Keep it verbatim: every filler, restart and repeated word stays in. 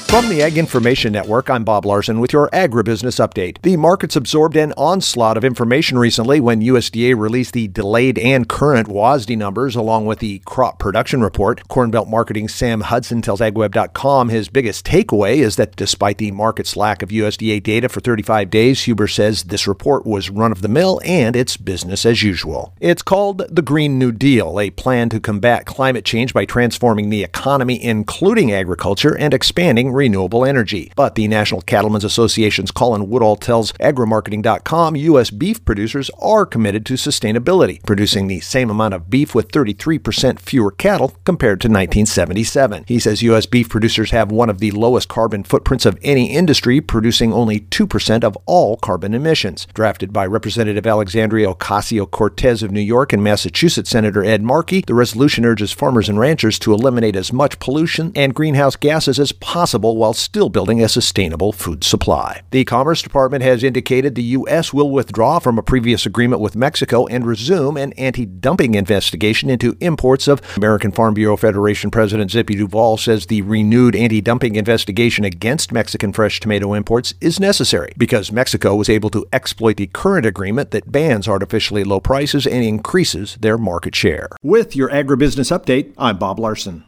From the Ag Information Network, I'm Bob Larson with your agribusiness update. The markets absorbed an onslaught of information recently when U S D A released the delayed and current W A S D numbers along with the crop production report. Corn Belt Marketing's Sam Hudson tells ag web dot com his biggest takeaway is that despite the market's lack of U S D A data for thirty-five days, Huber says this report was run-of-the-mill and it's business as usual. It's called the Green New Deal, a plan to combat climate change by transforming the economy, including agriculture, and expanding renewable energy. But the National Cattlemen's Association's Colin Woodall tells agri marketing dot com U S beef producers are committed to sustainability, producing the same amount of beef with thirty-three percent fewer cattle compared to nineteen seventy-seven. He says U S beef producers have one of the lowest carbon footprints of any industry, producing only two percent of all carbon emissions. Drafted by Representative Alexandria Ocasio-Cortez of New York and Massachusetts Senator Ed Markey, the resolution urges farmers and ranchers to eliminate as much pollution and greenhouse gases as possible while still building a sustainable food supply. The Commerce Department has indicated the U S will withdraw from a previous agreement with Mexico and resume an anti-dumping investigation into imports of American Farm Bureau Federation President Zippy Duvall says the renewed anti-dumping investigation against Mexican fresh tomato imports is necessary because Mexico was able to exploit the current agreement that bans artificially low prices and increases their market share. With your agribusiness update, I'm Bob Larson.